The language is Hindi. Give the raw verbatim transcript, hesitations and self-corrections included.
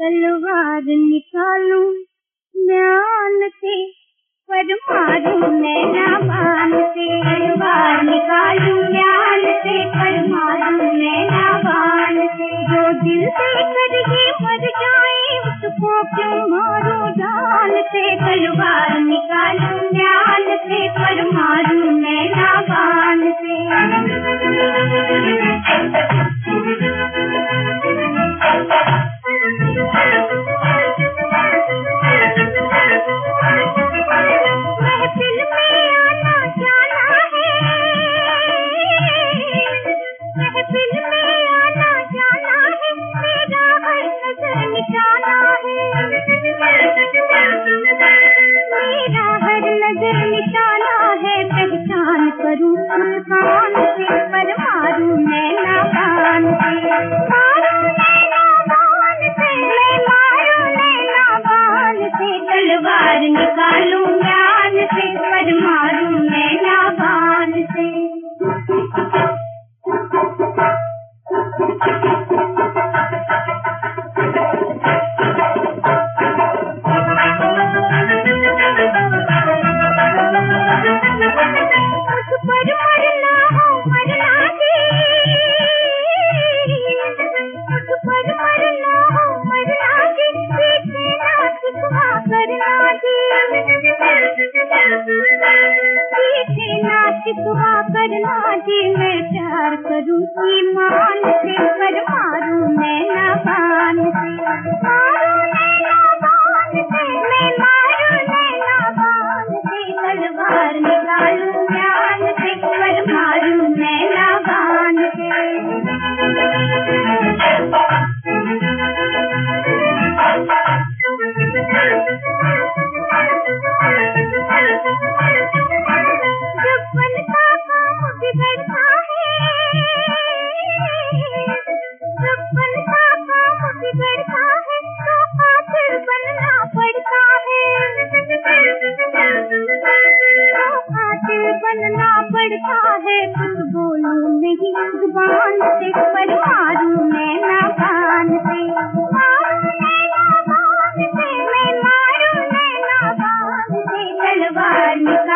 तलवार निकालूं म्यान से, पर मारूं नैना बान से। तलवार निकालूं म्यान से, पर मारूं नैना बान से। जो दिल से कर ही मर जाए उसको क्यों मारूं जान से। तलवार निकालूं म्यान से, पर मारूं नैना बान से। करूं मुस्कान से, पर मारूं नैना बान से। मारूं नैना बान से, मैं मारूं नैना बान से। तलवार निकालूं म्यान से, पर मारूं नैना बान से। शिकवा करना जी, मैं प्यार करूं ईमान से, पर मारूं नैना बान से। मारूं नैना बान से, मैं मारूं नैना बान से। तलवार निकालूं म्यान से, पर मारूं नैना बान से। बनना पड़ता है, कुछ बोलूं नहीं जुबान से, पर मारूं नैना बान से। मारूं नैना बान से, मैं मारूं नैना बान से। तलवार